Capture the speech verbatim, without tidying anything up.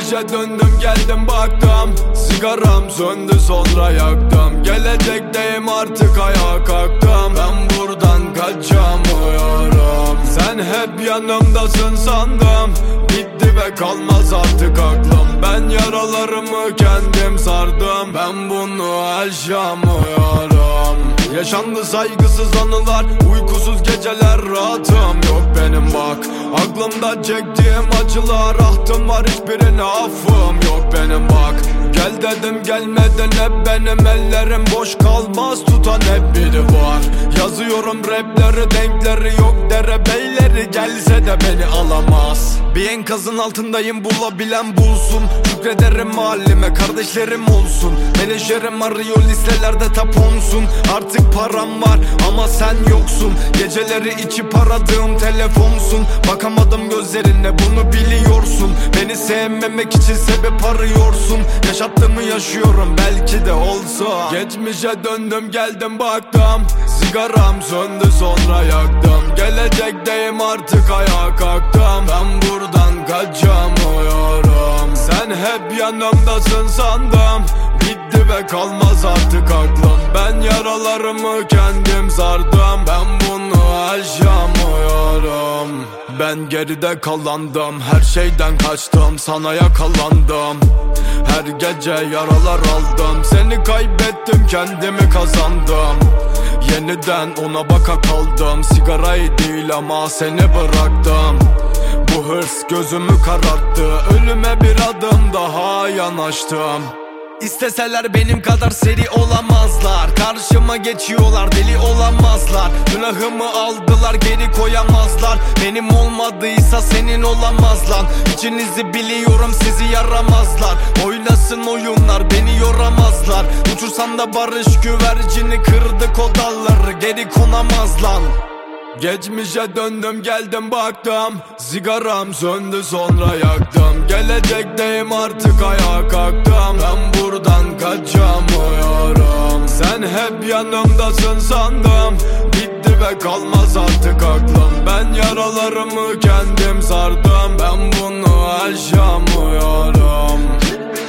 Geçmişe döndüm geldim baktım, sigaram söndü sonra yaktım. Gelecekteyim artık ayağa kalktım, ben buradan kaçamıyorum. Sen hep yanımdasın sandım, bitti ve kalmaz artık aklım. Ben yaralarımı kendim sardım, ben bunu aşamıyorum. Yaşandı saygısız anılar, uykusuz geceler, rahatım yok benim bak. Aklımda çektiğim acılar, ahtım var, hiçbirine affım yok benim bak. Gel dedim gelmedin, hep benim ellerim boş kalmaz, tutan hep biri var. Yazıyorum rapleri, denkleri yok derebeyleri, gelse de beni alamaz. Bir enkazın altındayım, bulabilen bulsun. Şükrederim mahalleme, kardeşlerim olsun. Menajerim arıyor listelerde taponsun. Artık param var ama sen yoksun. Geceleri içip aradığım telefonsun. Bakamadım gözlerine, bunu biliyorsun. Beni sevmemek için sebep arıyorsun. Yaşattığımı yaşıyorum, belki de olsa. Geçmişe döndüm geldim baktım, sigaram söndü sonra yaktım. Gelecekteyim artık ayağa kalktım, ben buradan kaçamıyorum. Sen hep yanımdasın sandım, bitti ve kalmaz artık aklım. Ben yaralarımı kendim sardım, ben bunu aşamıyorum. Ben geride kalandım, her şeyden kaçtım, sana yakalandım. Her gece yaralar aldım, seni kaybettim, kendimi kazandım. Yeniden ona baka kaldım, sigarayı değil ama seni bıraktım. Bu hırs gözümü kararttı, ölüme bir adım daha yanaştım. İsteseler benim kadar seri olamazlar, karşıma geçiyorlar, deli olamazlar. Günahımı aldılar, geri koyamazlar. Benim olmadıysa senin olamaz lan. İçinizi biliyorum, sizi yaramazlar. Oynasın oyunlar, beni yoramazlar. Uçursam da barış güvercini, kırdık o dalları, geri konamaz lan. Geçmişe döndüm geldim baktım, sigaram söndü sonra yaktım. Gelecekteyim artık ayağa kalktım, ben buradan kaçamıyorum. Sen hep yanımdasın sandım, bitti ve kalmaz artık aklım. Ben yaralarımı kendim sardım, ben bunu aşamıyorum.